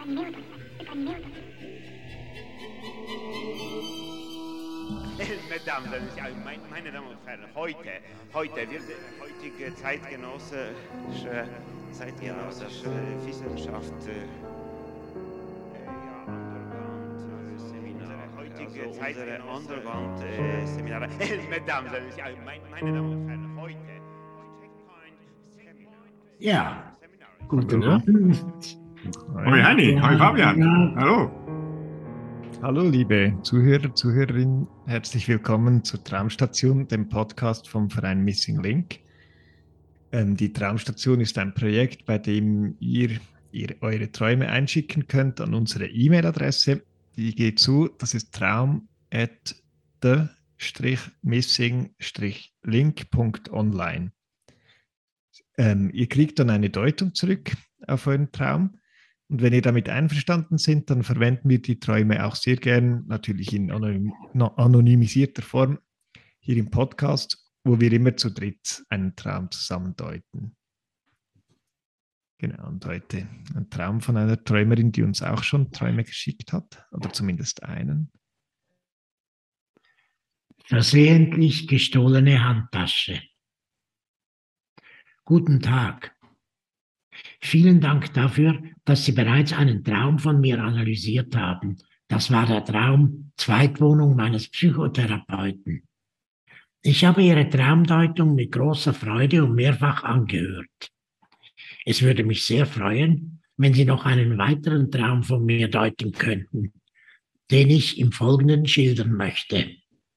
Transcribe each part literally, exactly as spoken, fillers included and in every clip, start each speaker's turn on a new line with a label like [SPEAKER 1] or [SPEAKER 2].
[SPEAKER 1] Mesdames, meine, meine Damen und Herren, heute, heute wird heutige zeitgenössische, zeitgenössische Wissenschaft äh, ja, Underground-Seminare, heutige also Zeit Underground-Seminare. Mesdames, meine, meine Damen und Herren, heute,
[SPEAKER 2] ja, guten
[SPEAKER 3] Hallo.
[SPEAKER 2] Abend.
[SPEAKER 3] Hoi Hanni,
[SPEAKER 2] Ja,
[SPEAKER 3] hoi Fabian.
[SPEAKER 2] ja.
[SPEAKER 3] Hallo.
[SPEAKER 4] Hallo liebe Zuhörer, Zuhörerinnen, herzlich willkommen zur Traumstation, dem Podcast vom Verein Missing Link. Ähm, die Traumstation ist ein Projekt, bei dem ihr, ihr eure Träume einschicken könnt an unsere E-Mail-Adresse. Die geht zu, das ist traum at the missing link punkt online. Ähm, ihr kriegt dann eine Deutung zurück auf euren Traum. Und wenn ihr damit einverstanden seid, dann verwenden wir die Träume auch sehr gern, natürlich in anonym, anonymisierter Form, hier im Podcast, wo wir immer zu dritt einen Traum zusammen deuten. Genau, und heute ein Traum von einer Träumerin, die uns auch schon Träume geschickt hat, oder zumindest einen.
[SPEAKER 2] Versehentlich gestohlene Handtasche. Guten Tag. Vielen Dank dafür, dass Sie bereits einen Traum von mir analysiert haben. Das war der Traum Zweitwohnung meines Psychotherapeuten. Ich habe Ihre Traumdeutung mit großer Freude und mehrfach angehört. Es würde mich sehr freuen, wenn Sie noch einen weiteren Traum von mir deuten könnten, den ich im Folgenden schildern möchte.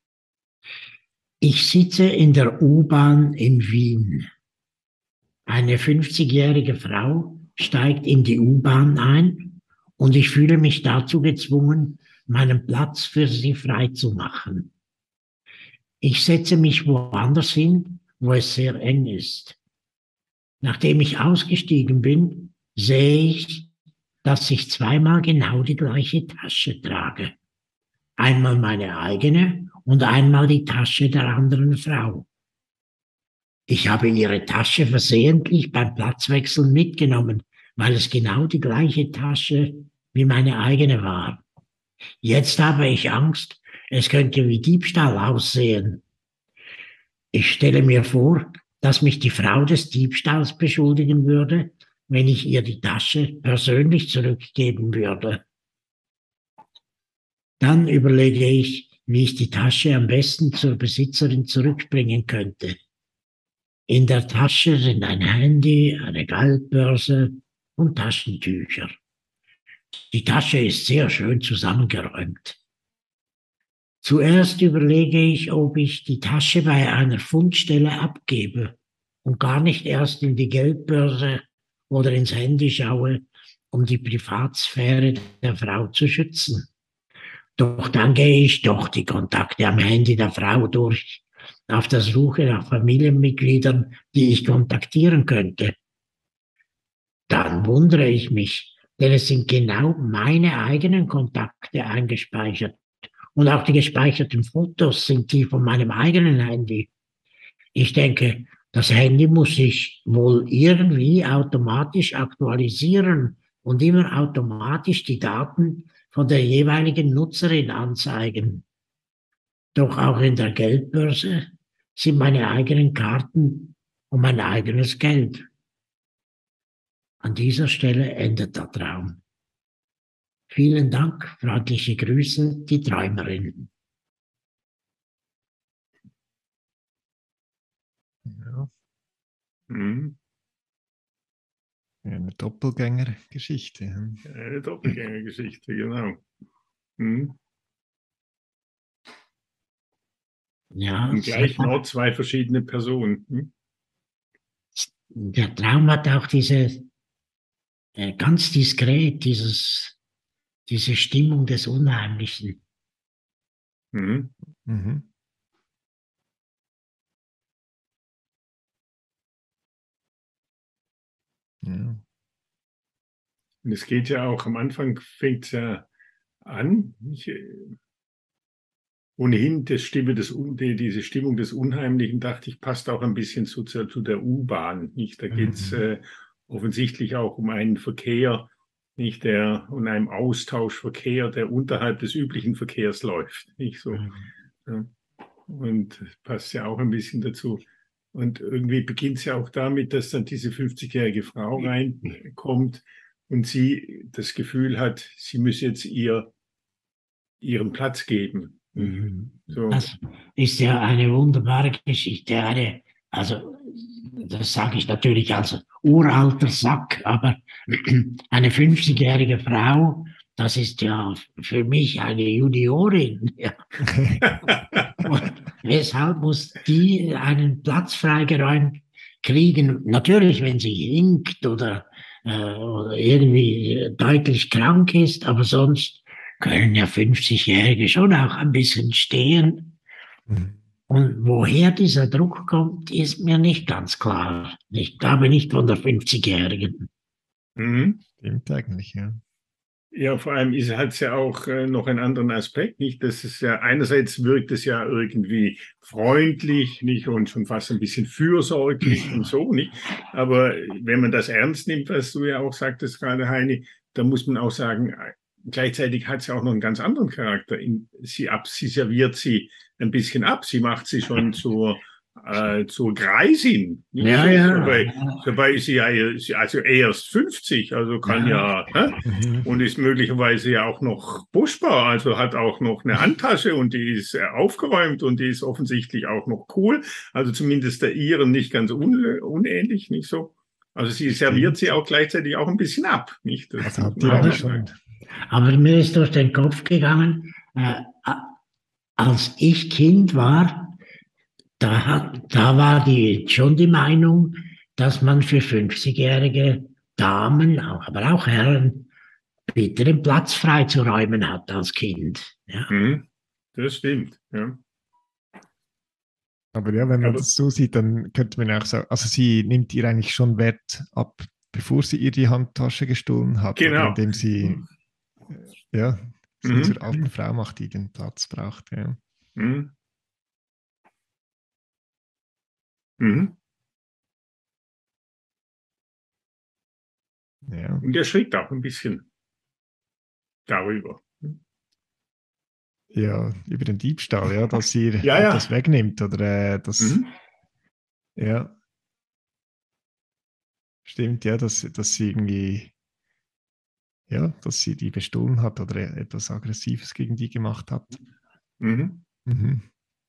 [SPEAKER 2] Ich sitze in der U-Bahn in Wien. Eine fünfzigjährige Frau steigt in die U-Bahn ein und ich fühle mich dazu gezwungen, meinen Platz für sie freizumachen. Ich setze mich woanders hin, wo es sehr eng ist. Nachdem ich ausgestiegen bin, sehe ich, dass ich zweimal genau die gleiche Tasche trage. Einmal meine eigene und einmal die Tasche der anderen Frau. Ich habe ihre Tasche versehentlich beim Platzwechseln mitgenommen, weil es genau die gleiche Tasche wie meine eigene war. Jetzt habe ich Angst, es könnte wie Diebstahl aussehen. Ich stelle mir vor, dass mich die Frau des Diebstahls beschuldigen würde, wenn ich ihr die Tasche persönlich zurückgeben würde. Dann überlege ich, wie ich die Tasche am besten zur Besitzerin zurückbringen könnte. In der Tasche sind ein Handy, eine Geldbörse und Taschentücher. Die Tasche ist sehr schön zusammengeräumt. Zuerst überlege ich, ob ich die Tasche bei einer Fundstelle abgebe und gar nicht erst in die Geldbörse oder ins Handy schaue, um die Privatsphäre der Frau zu schützen. Doch dann gehe ich doch die Kontakte am Handy der Frau durch, auf der Suche nach Familienmitgliedern, die ich kontaktieren könnte. Dann wundere ich mich, denn es sind genau meine eigenen Kontakte eingespeichert. Und auch die gespeicherten Fotos sind die von meinem eigenen Handy. Ich denke, das Handy muss sich wohl irgendwie automatisch aktualisieren und immer automatisch die Daten von der jeweiligen Nutzerin anzeigen. Doch auch in der Geldbörse sind meine eigenen Karten und mein eigenes Geld. An dieser Stelle endet der Traum. Vielen Dank, freundliche Grüße, die Träumerin.
[SPEAKER 4] Ja,
[SPEAKER 3] Mhm.
[SPEAKER 4] eine Doppelgängergeschichte. hm.
[SPEAKER 3] Eine Doppelgängergeschichte, genau. Mhm.
[SPEAKER 2] Ja,
[SPEAKER 3] Im gleichen Ort zwei verschiedene Personen. Mhm.
[SPEAKER 2] der Traum hat auch diese äh, ganz diskret, dieses, diese Stimmung des Unheimlichen.
[SPEAKER 3] Mhm.
[SPEAKER 4] Mhm. Ja.
[SPEAKER 3] Und es geht ja auch, am Anfang fängt es ja an. Ich, äh, ohnehin das Stimme des, Un- die, diese Stimmung des Unheimlichen, dachte ich, passt auch ein bisschen zu, zu der U-Bahn. Nicht? Da geht es
[SPEAKER 2] Mhm.
[SPEAKER 3] äh, offensichtlich auch um einen Verkehr, nicht der und einem Austauschverkehr, der unterhalb des üblichen Verkehrs läuft, nicht so.
[SPEAKER 2] Mhm.
[SPEAKER 3] Ja. Und passt ja auch ein bisschen dazu. Und irgendwie beginnt es ja auch damit, dass dann diese fünfzigjährige Frau reinkommt und sie das Gefühl hat, sie müsse jetzt ihr ihren Platz geben.
[SPEAKER 2] Mhm.
[SPEAKER 3] So.
[SPEAKER 2] Das ist ja eine wunderbare Geschichte. Eine, also, das sage ich natürlich als uralter Sack, aber eine fünfzigjährige Frau, das ist ja für mich eine Juniorin. Ja. Und weshalb muss die einen Platz freigeräumt kriegen? Natürlich, wenn sie hinkt oder, äh, oder irgendwie deutlich krank ist, aber sonst können ja fünfzigjährige schon auch ein bisschen stehen.
[SPEAKER 4] Mhm.
[SPEAKER 2] Und woher dieser Druck kommt, ist mir nicht ganz klar. Ich glaube nicht von der fünfzigjährigen.
[SPEAKER 3] Mhm.
[SPEAKER 4] Stimmt eigentlich, ja.
[SPEAKER 3] Ja, vor allem ist, hat es ja auch äh, noch einen anderen Aspekt, nicht? Das ist ja, einerseits wirkt es ja irgendwie freundlich, nicht? Und schon fast ein bisschen fürsorglich und so, nicht? Aber wenn man das ernst nimmt, was du ja auch sagtest gerade, Heini, da muss man auch sagen, gleichzeitig hat es ja auch noch einen ganz anderen Charakter. In, sie, ab, sie serviert sie ein bisschen ab, sie macht sie schon zur, äh, zur Greisin. Nicht
[SPEAKER 2] Ja,
[SPEAKER 3] so,
[SPEAKER 2] ja.
[SPEAKER 3] Dabei, dabei ist sie ja also erst fünfzig, also kann ja, ja hä?
[SPEAKER 4] Mhm.
[SPEAKER 3] Und ist möglicherweise ja auch noch buschbar, also hat auch noch eine Handtasche und die ist aufgeräumt und die ist offensichtlich auch noch cool, also zumindest der ihren nicht ganz un, unähnlich, nicht so. Also sie serviert sie auch gleichzeitig auch ein bisschen ab, nicht? Das
[SPEAKER 4] Das
[SPEAKER 3] muss
[SPEAKER 4] hat
[SPEAKER 3] man
[SPEAKER 4] die
[SPEAKER 3] auch
[SPEAKER 4] aber
[SPEAKER 3] noch
[SPEAKER 4] schon.
[SPEAKER 3] sagen.
[SPEAKER 2] Aber mir ist durch den Kopf gegangen, äh, als ich Kind war, da, hat, da war die, schon die Meinung, dass man für fünfzigjährige Damen, aber auch Herren, bitte den Platz freizuräumen hat als Kind. Ja.
[SPEAKER 3] Mhm. Das stimmt, ja.
[SPEAKER 4] Aber ja, wenn man
[SPEAKER 3] Aber-
[SPEAKER 4] das so sieht, dann könnte man auch sagen, also sie nimmt ihr eigentlich schon Wert ab, bevor sie ihr die Handtasche gestohlen hat, oder
[SPEAKER 3] Genau.
[SPEAKER 4] indem sie äh, ja, sie
[SPEAKER 3] Mhm.
[SPEAKER 4] zur alten Frau macht, die den Platz braucht. Ja.
[SPEAKER 3] Mhm. Mhm.
[SPEAKER 4] Ja.
[SPEAKER 3] Und er schreckt auch ein bisschen darüber.
[SPEAKER 4] Ja, über den Diebstahl, ja, dass sie
[SPEAKER 3] Ja, ja.
[SPEAKER 4] etwas wegnimmt oder äh, das,
[SPEAKER 3] Mhm.
[SPEAKER 4] ja, stimmt, ja, dass, dass sie irgendwie, ja, dass sie die bestohlen hat oder etwas Aggressives gegen die gemacht hat.
[SPEAKER 3] Mhm.
[SPEAKER 4] Mhm.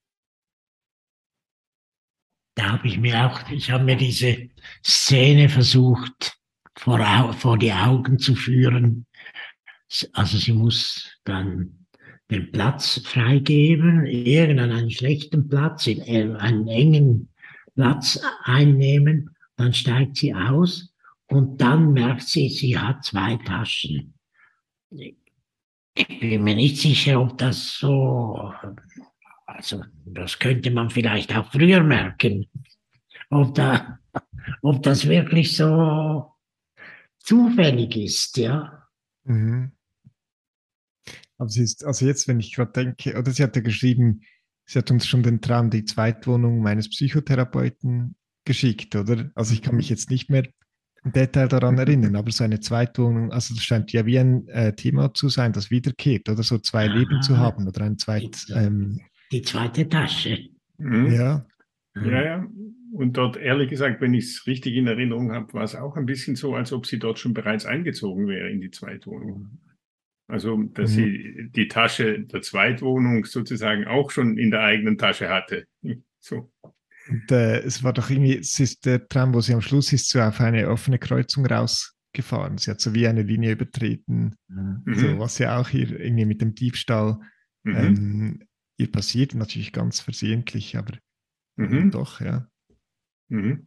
[SPEAKER 2] Da habe ich mir auch, ich habe mir diese Szene versucht vor, Au- vor die Augen zu führen. Also sie muss dann den Platz freigeben, irgendeinen schlechten Platz, in einen engen Platz einnehmen, dann steigt sie aus und dann merkt sie, sie hat zwei Taschen. Ich bin mir nicht sicher, ob das so, also das könnte man vielleicht auch früher merken, ob da, ob das wirklich so zufällig ist, ja.
[SPEAKER 4] Mhm. Aber sie ist, also jetzt, wenn ich gerade denke, oder sie hat ja geschrieben, sie hat uns schon den Traum, die Zweitwohnung meines Psychotherapeuten geschickt, oder? Also ich kann mich jetzt nicht mehr im Detail daran erinnern, aber so eine Zweitwohnung, also das scheint ja wie ein äh, Thema zu sein, das wiederkehrt, oder so zwei Leben zu haben oder ein zweit,
[SPEAKER 2] Die,
[SPEAKER 4] ähm,
[SPEAKER 2] die zweite Tasche.
[SPEAKER 3] Mhm.
[SPEAKER 4] ja,
[SPEAKER 3] Ja, ja. Und dort, ehrlich gesagt, wenn ich es richtig in Erinnerung habe, war es auch ein bisschen so, als ob sie dort schon bereits eingezogen wäre in die Zweitwohnung. Also, dass
[SPEAKER 4] Mhm.
[SPEAKER 3] sie die Tasche der Zweitwohnung sozusagen auch schon in der eigenen Tasche hatte. So.
[SPEAKER 4] Und äh, es war doch irgendwie, es ist der Traum, wo sie am Schluss ist, so auf eine offene Kreuzung rausgefahren. Sie hat so wie eine Linie übertreten,
[SPEAKER 2] Mhm.
[SPEAKER 4] so
[SPEAKER 3] Mhm.
[SPEAKER 4] was ja auch hier irgendwie mit dem Diebstahl
[SPEAKER 3] Mhm.
[SPEAKER 4] ähm, ihr passiert, natürlich ganz versehentlich, aber
[SPEAKER 3] Mhm.
[SPEAKER 4] doch, ja.
[SPEAKER 3] Mhm.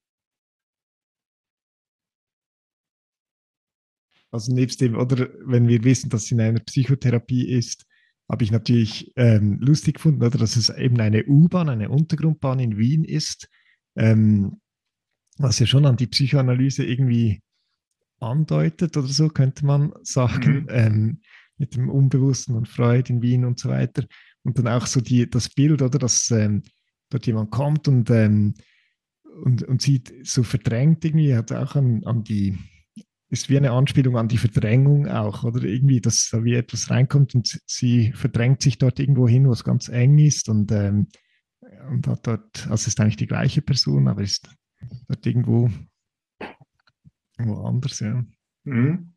[SPEAKER 4] Also nebst dem, oder wenn wir wissen, dass sie in einer Psychotherapie ist, habe ich natürlich ähm, lustig gefunden, oder dass es eben eine U-Bahn, eine Untergrundbahn in Wien ist, ähm, was ja schon an die Psychoanalyse irgendwie andeutet oder so, könnte man sagen,
[SPEAKER 3] Mhm.
[SPEAKER 4] ähm, mit dem Unbewussten und Freud in Wien und so weiter. Und dann auch so die, das Bild, oder, dass ähm, dort jemand kommt und, ähm, und, und sieht so verdrängt irgendwie, hat auch an, an die ist wie eine Anspielung an die Verdrängung auch, oder irgendwie, dass da wie etwas reinkommt und sie verdrängt sich dort irgendwo hin, wo es ganz eng ist und, ähm, und hat dort, also ist eigentlich die gleiche Person, aber ist dort irgendwo, irgendwo anders, ja.
[SPEAKER 3] Mhm.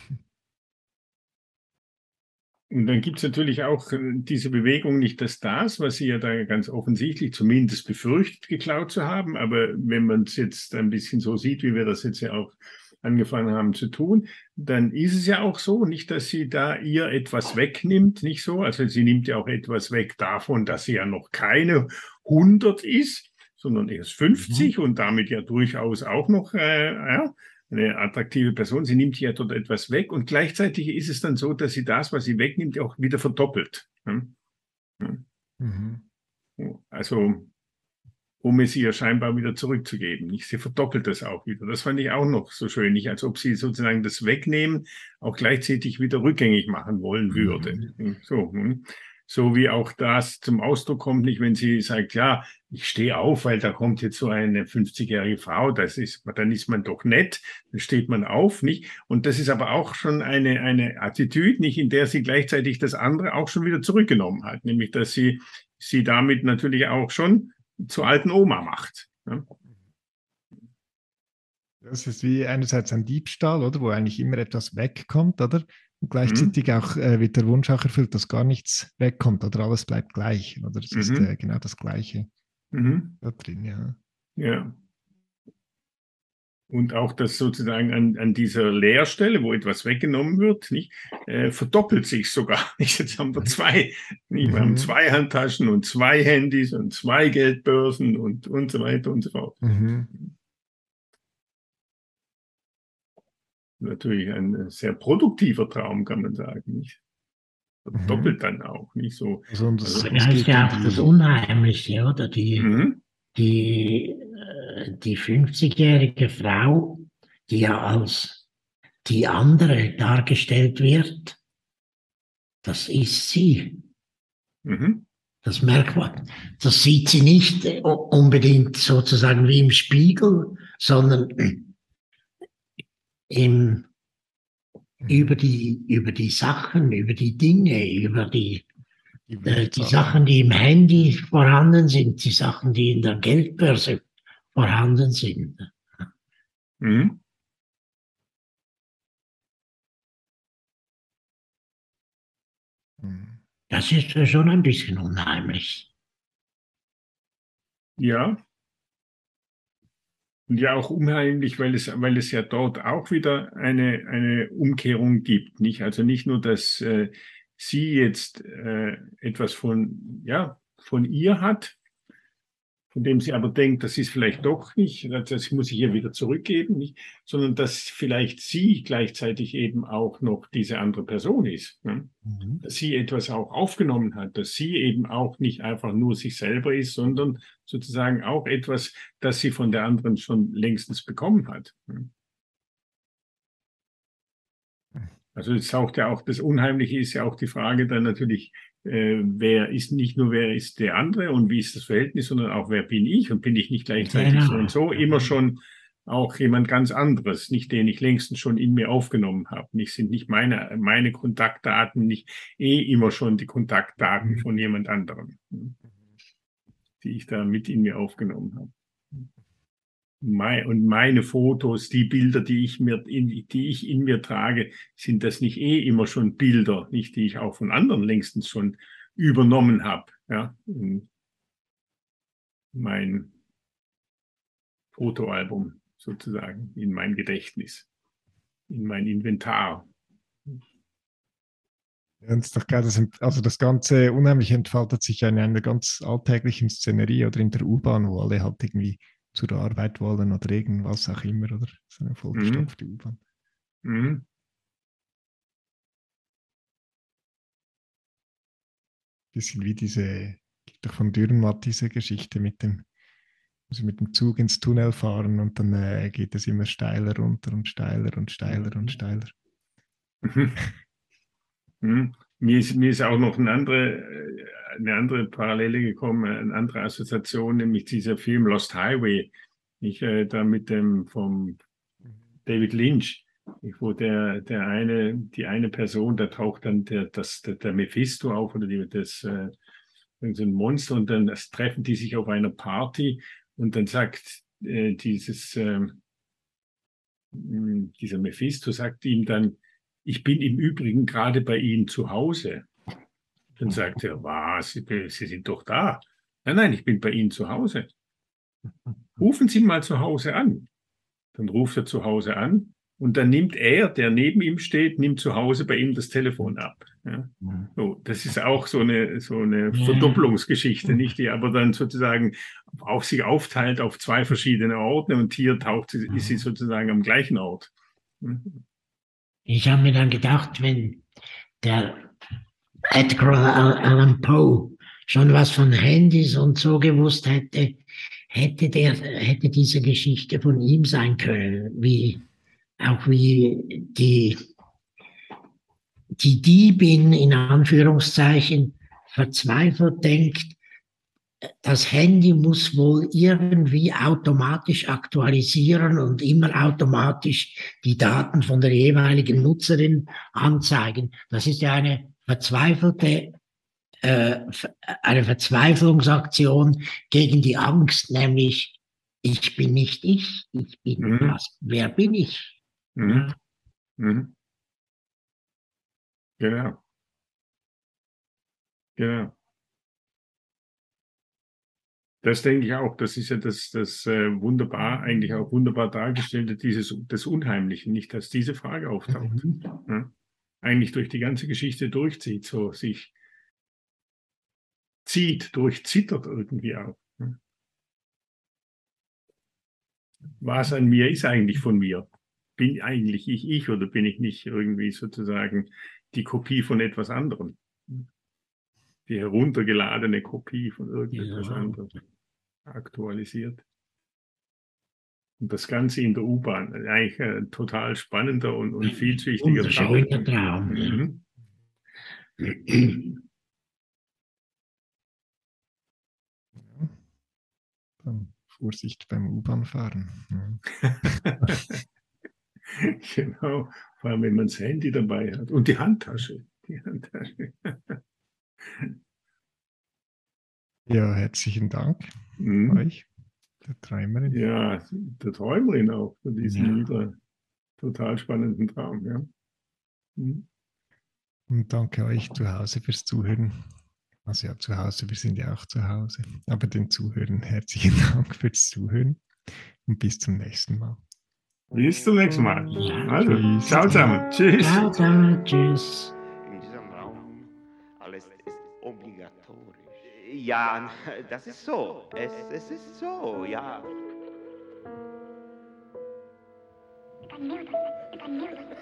[SPEAKER 3] Und dann gibt es natürlich auch diese Bewegung, nicht das das, was sie ja da ganz offensichtlich zumindest befürchtet, geklaut zu haben. Aber wenn man es jetzt ein bisschen so sieht, wie wir das jetzt ja auch angefangen haben zu tun, dann ist es ja auch so, nicht, dass sie da ihr etwas wegnimmt, nicht so. Also sie nimmt ja auch etwas weg davon, dass sie ja noch keine hundert ist, sondern erst fünfzig mhm. und damit ja durchaus auch noch, äh, ja, eine attraktive Person, sie nimmt ja dort etwas weg und gleichzeitig ist es dann so, dass sie das, was sie wegnimmt, auch wieder verdoppelt. Mhm. Also, um es ihr scheinbar wieder zurückzugeben. Nicht? Sie verdoppelt das auch wieder. Das fand ich auch noch so schön, nicht? Als ob sie sozusagen das Wegnehmen auch gleichzeitig wieder rückgängig machen wollen würde. Mhm. So, so wie auch das zum Ausdruck kommt, nicht, wenn sie sagt, ja, ich stehe auf, weil da kommt jetzt so eine fünfzigjährige Frau, das ist, dann ist man doch nett, dann steht man auf, nicht? Und das ist aber auch schon eine, eine Attitüde, nicht, in der sie gleichzeitig das andere auch schon wieder zurückgenommen hat, nämlich, dass sie, sie damit natürlich auch schon zur alten Oma macht. Ja?
[SPEAKER 4] Das ist wie einerseits ein Diebstahl, oder, wo eigentlich immer etwas wegkommt, oder? Und gleichzeitig mhm. auch äh, wird der Wunsch auch erfüllt, dass gar nichts wegkommt oder alles bleibt gleich. Oder es mhm. ist äh, genau das Gleiche mhm. da drin, ja.
[SPEAKER 3] Ja. Und auch das sozusagen an, an dieser Leerstelle, wo etwas weggenommen wird, nicht, äh, verdoppelt sich sogar. Nicht? Jetzt haben wir zwei, nicht? Wir mhm. haben zwei Handtaschen und zwei Handys und zwei Geldbörsen und, und so weiter und so fort. Mhm. Natürlich ein sehr produktiver Traum, kann man sagen, nicht? Verdoppelt mhm. dann auch, nicht so.
[SPEAKER 2] Also, das also, ist ja auch das Unheimliche, oder? Die, mhm. die, die fünfzigjährige Frau, die ja als die andere dargestellt wird, das ist sie. Mhm. Das merkt man. Das sieht sie nicht unbedingt sozusagen wie im Spiegel, sondern im, über die, über die Sachen, über die Dinge, über die, die, äh, die Sachen, die im Handy vorhanden sind, die Sachen, die in der Geldbörse vorhanden sind. Mhm. Das ist schon ein bisschen unheimlich.
[SPEAKER 3] Ja. Und ja auch unheimlich, weil es, weil es ja dort auch wieder eine, eine Umkehrung gibt. Nicht? Also nicht nur, dass äh, sie jetzt äh, etwas von, ja, von ihr hat, von dem sie aber denkt, das ist vielleicht doch nicht, das muss ich ihr wieder zurückgeben, nicht? Sondern dass vielleicht sie gleichzeitig eben auch noch diese andere Person ist. Ne? Mhm. Dass sie etwas auch aufgenommen hat, dass sie eben auch nicht einfach nur sich selber ist, sondern sozusagen auch etwas, das sie von der anderen schon längstens bekommen hat. Ne? Also es taucht ja auch, das Unheimliche ist ja auch die Frage dann natürlich, äh, wer ist nicht nur, wer ist der andere und wie ist das Verhältnis, sondern auch, wer bin ich und bin ich nicht gleichzeitig ja. so und so, immer schon auch jemand ganz anderes, nicht den ich längstens schon in mir aufgenommen habe. Nicht sind nicht meine, meine Kontaktdaten, nicht eh immer schon die Kontaktdaten mhm. von jemand anderem, die ich da mit in mir aufgenommen habe. Und meine Fotos, die Bilder, die ich mir, in, die ich in mir trage, sind das nicht eh immer schon Bilder, nicht die ich auch von anderen längstens schon übernommen habe, ja, in mein Fotoalbum sozusagen, in mein Gedächtnis, in mein Inventar.
[SPEAKER 4] Ja, das ist doch geil, das, also das Ganze unheimlich entfaltet sich in einer ganz alltäglichen Szenerie oder in der U-Bahn, wo alle halt irgendwie zur Arbeit wollen oder irgendwas auch immer, oder so eine vollgestopfte mhm. U-Bahn. Mhm. Bisschen wie diese, doch von Dürrenmatt diese Geschichte mit dem, also mit dem Zug ins Tunnel fahren und dann äh, geht es immer steiler runter und steiler und steiler mhm. und steiler.
[SPEAKER 3] Mhm. Mhm. Mir ist, mir ist auch noch eine andere, eine andere Parallele gekommen, eine andere Assoziation, nämlich dieser Film Lost Highway. Ich äh, da mit dem vom David Lynch, wo der, der eine, die eine Person, da taucht dann der, das, der, der Mephisto auf oder die, das, äh, so ein Monster und dann das treffen die sich auf einer Party und dann sagt äh, dieses, äh, dieser Mephisto sagt ihm dann, ich bin im Übrigen gerade bei Ihnen zu Hause. Dann sagt er, was, Sie, Sie sind doch da. Nein, nein, ich bin bei Ihnen zu Hause. Rufen Sie mal zu Hause an. Dann ruft er zu Hause an und dann nimmt er, der neben ihm steht, nimmt zu Hause bei ihm das Telefon ab. Ja. So, das ist auch so eine, so eine Verdopplungsgeschichte, nicht, die aber dann sozusagen auch sich aufteilt auf zwei verschiedene Orte und hier taucht sie, ist sie sozusagen am gleichen Ort.
[SPEAKER 2] Ich habe mir dann gedacht, wenn der Edgar Allan Poe schon was von Handys und so gewusst hätte, hätte, der, hätte diese Geschichte von ihm sein können, wie auch wie die, die Diebin in Anführungszeichen verzweifelt denkt, das Handy muss wohl irgendwie automatisch aktualisieren und immer automatisch die Daten von der jeweiligen Nutzerin anzeigen. Das ist ja eine verzweifelte, äh, eine Verzweiflungsaktion gegen die Angst, nämlich ich bin nicht ich, ich bin
[SPEAKER 3] Mhm.
[SPEAKER 2] was, wer bin ich?
[SPEAKER 3] Mhm.
[SPEAKER 2] Ja.
[SPEAKER 3] Mhm. Genau. Genau. Das denke ich auch. Das ist ja das, das äh, wunderbar, eigentlich auch wunderbar dargestellte, dieses des Unheimlichen, nicht, dass diese Frage auftaucht.
[SPEAKER 2] Mhm.
[SPEAKER 3] Ja? Eigentlich durch die ganze Geschichte durchzieht, so sich zieht, durchzittert irgendwie auch. Ja? Was an mir ist eigentlich von mir? Bin eigentlich ich ich oder bin ich nicht irgendwie sozusagen die Kopie von etwas anderem? Die heruntergeladene Kopie von irgendetwas
[SPEAKER 2] Ja.
[SPEAKER 3] anderem, aktualisiert. Und das Ganze in der U-Bahn. Eigentlich ein total spannender und, und vielschichtiger Traum.
[SPEAKER 2] Wunderschöner Traum.
[SPEAKER 3] Mhm.
[SPEAKER 4] Ja. Dann Vorsicht beim U-Bahn-Fahren. Ja.
[SPEAKER 3] Genau, vor allem wenn man das Handy dabei hat. Und die Handtasche. Die Handtasche.
[SPEAKER 4] Ja, herzlichen Dank
[SPEAKER 3] Mhm.
[SPEAKER 4] euch, der Träumerin.
[SPEAKER 3] Ja, der Träumerin auch für diesen
[SPEAKER 2] Ja.
[SPEAKER 3] wieder total spannenden Traum. Ja. Mhm.
[SPEAKER 4] Und danke euch zu Hause fürs Zuhören. Also ja, zu Hause, wir sind ja auch zu Hause. Aber den Zuhörern herzlichen Dank fürs Zuhören und bis zum nächsten Mal.
[SPEAKER 3] Bis zum nächsten Mal.
[SPEAKER 2] Ja.
[SPEAKER 3] Also,
[SPEAKER 4] Tschüss.
[SPEAKER 3] ciao zusammen. Tschüss.
[SPEAKER 2] Ciao, ciao, tschüss.
[SPEAKER 1] In diesem Raum alles ist obligatorisch. Ja, das ist so. Es, es ist so, ja.